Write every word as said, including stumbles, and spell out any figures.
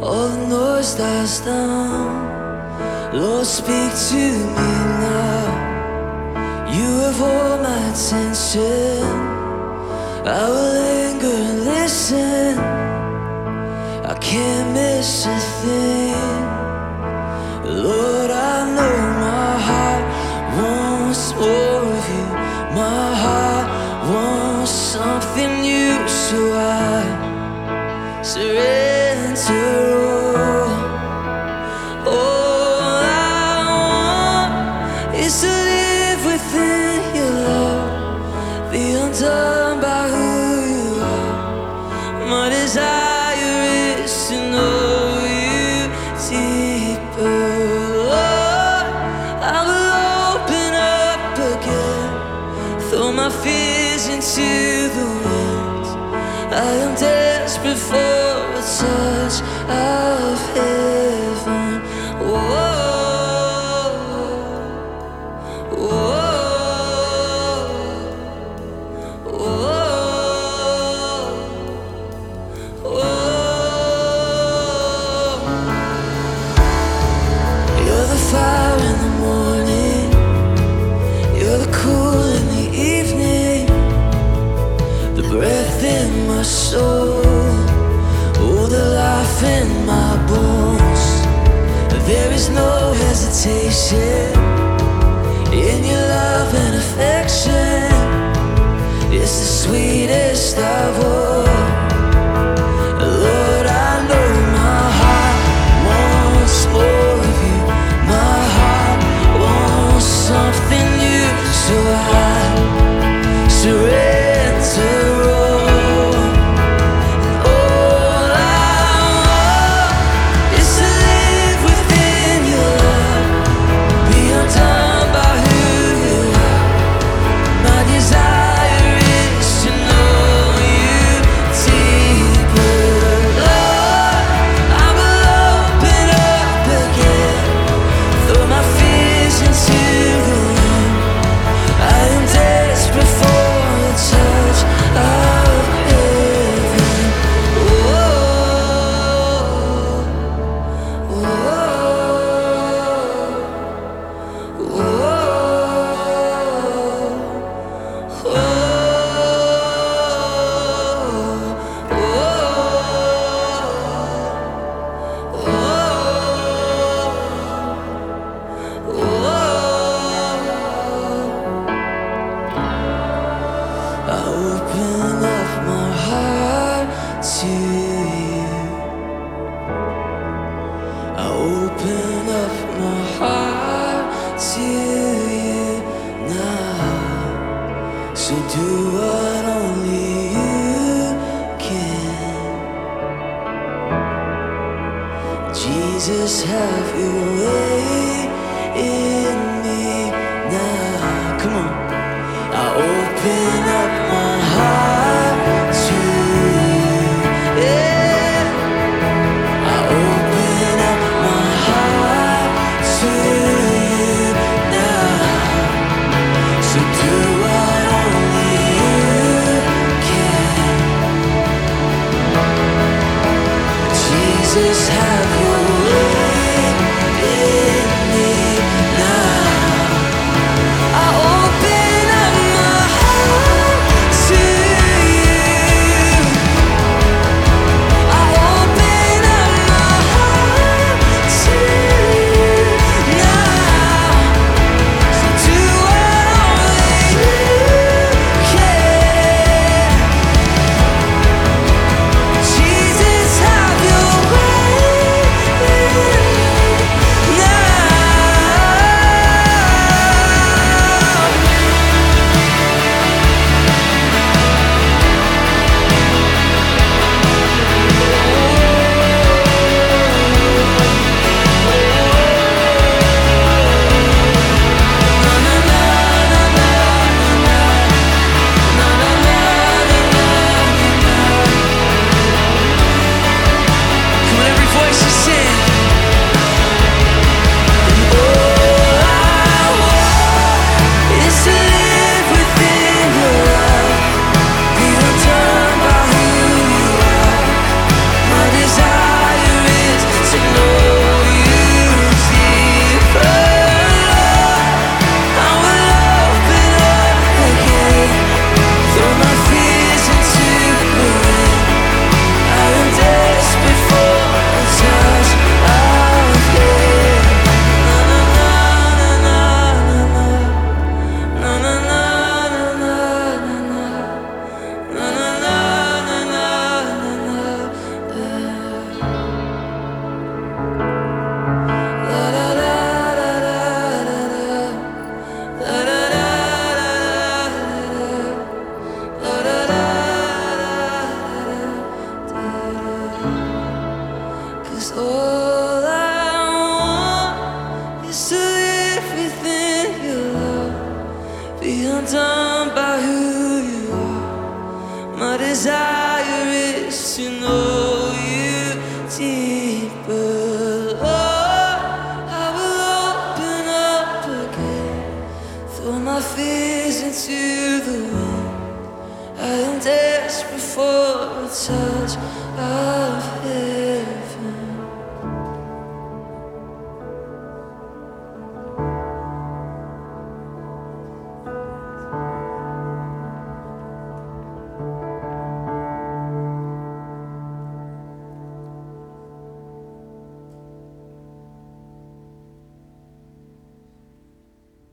All the noise dies down. Lord, speak to me now. You have all my attention. I will linger and listen. I can't miss a thing. Lord, I know my heart wants more of you. My heart wants something new, so I surrender all. All I want is to live within your love, be undone by who you are. My desire is to know you deeper. Lord, I will open up again, throw my fears into the wind. I am desperate for a touch of heaven. Whoa, whoa, whoa, whoa. You're the fire in the morning, you're the cool in the evening, the breath in my soul, oh, the life in my bones. There is no hesitation in your love and affection. It's the sweetest of all. Lord, I know my heart wants more of you. My heart wants something new, so I surrender all. All I want is to live within your love, be undone by who you are. My desire is to know you deeper. Lord, I will open up again, throw my fears into the wind. I am desperate for a touch of heaven. Whoa, whoa, whoa, I open up my heart to you. I open up my heart to you now. So do what only you can. Jesus, have your way in me now. Come on. I open up my heart to you. Yeah. I open up my heart to you now. So do what only you can. Jesus, have your way in me now. I open up my heart to you. I open up my heart to you now. So do what only you can. Jesus, have your way of heaven.